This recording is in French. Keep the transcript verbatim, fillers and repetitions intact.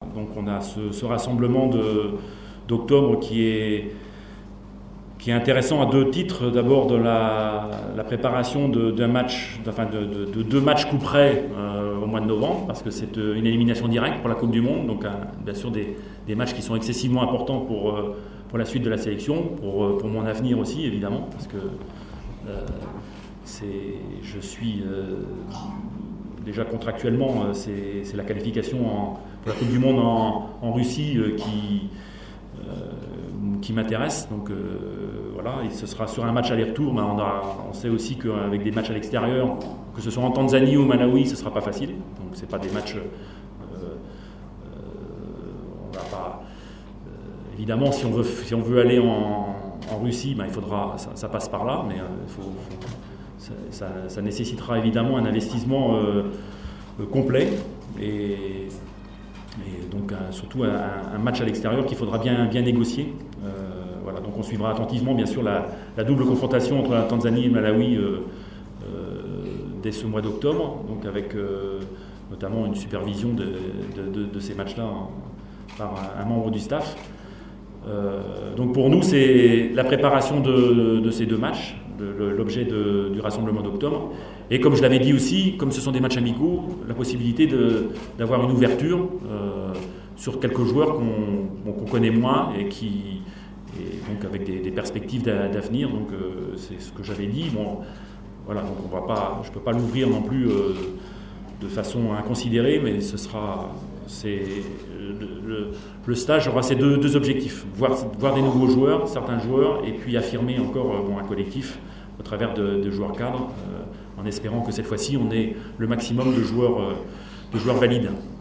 Donc on a ce, ce rassemblement de, d'octobre qui est, qui est intéressant à deux titres. D'abord de la, la préparation de, d'un match, enfin de, de, de deux matchs coup près euh, au mois de novembre, parce que c'est une élimination directe pour la Coupe du Monde. Donc un, bien sûr des, des matchs qui sont excessivement importants pour, euh, pour la suite de la sélection, pour, pour mon avenir aussi évidemment, parce que euh, c'est, je suis euh, déjà contractuellement, euh, c'est, c'est la qualification en, pour la Coupe du Monde en, en Russie euh, qui, euh, qui m'intéresse. Donc euh, voilà, et ce sera sur un match aller-retour. Mais on, a, on sait aussi qu'avec des matchs à l'extérieur, que ce soit en Tanzanie ou au Malawi, ce ne sera pas facile. Donc c'est pas des matchs. Euh, euh, on va pas. Euh, évidemment, si on veut, si on veut aller en, en Russie, ben, il faudra, ça, ça passe par là, mais euh, il faut, faut Ça, ça, ça nécessitera évidemment un investissement euh, euh, complet et, et donc un, surtout un, un match à l'extérieur qu'il faudra bien, bien négocier. Euh, voilà, donc on suivra attentivement bien sûr la, la double confrontation entre la Tanzanie et le Malawi euh, euh, dès ce mois d'octobre, donc avec euh, notamment une supervision de, de, de, de ces matchs-là hein, par un, un membre du staff. Euh, donc pour nous c'est la préparation de, de ces deux matchs, de, l'objet de, du rassemblement d'octobre, et comme je l'avais dit aussi, comme ce sont des matchs amicaux, la possibilité de, d'avoir une ouverture euh, sur quelques joueurs qu'on, bon, qu'on connaît moins et qui et donc avec des, des perspectives d'avenir. Donc euh, c'est ce que j'avais dit. Bon, voilà, donc on va pas, je peux pas l'ouvrir non plus euh, de façon inconsidérée, mais ce sera c'est le, le, le stage aura ces deux, deux objectifs, voir, voir des nouveaux joueurs, certains joueurs, et puis affirmer encore bon, un collectif au travers de, de joueurs cadres, euh, en espérant que cette fois-ci on ait le maximum de joueurs, euh, de joueurs valides.